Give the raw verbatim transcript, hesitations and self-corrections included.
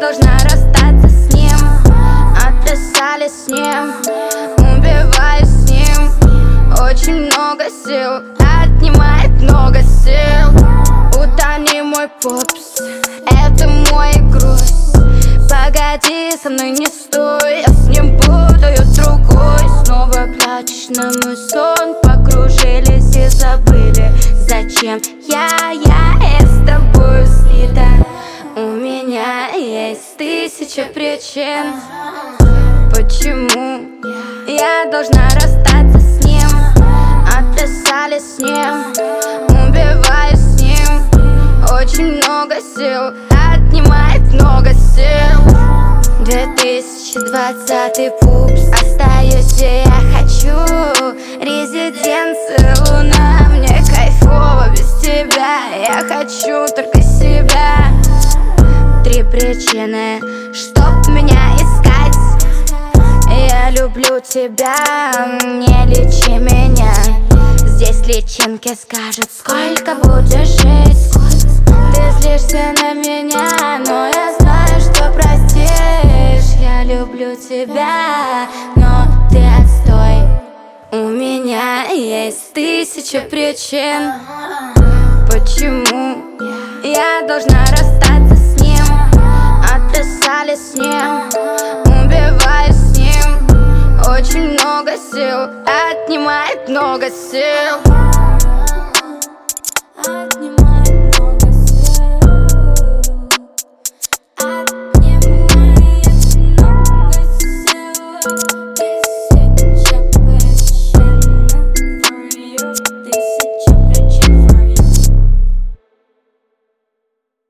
должна расстаться с ним. Отписали с ним, убиваю с ним. Очень много сил, отнимает много сил. Утони, мой попс, это мой груз. Погоди, со мной не стой, я с ним путаю другой. Снова плачешь на мой сон, покружились и забыли. Зачем я, я и с тобой слита? У меня есть тысяча причин, почему я должна расстаться с ним. Отписали с ним, убиваю с ним. Очень много сил, отнимает много сил. две тысячи двадцатый пупс, остаюсь где я хочу. Резиденция луна, мне кайфово без тебя. Я хочу только себя. Три причины, чтоб меня искать. Я люблю тебя, не лечи меня. Здесь личинки скажут, сколько будешь жить. Ты злишься на меня, но я знаю, что простишь. Я люблю тебя, но ты отстой. У меня есть тысяча причин, почему я должна расстаться с ним. Отписали с ним, убиваю с ним. Очень много сил, отнимает много сил.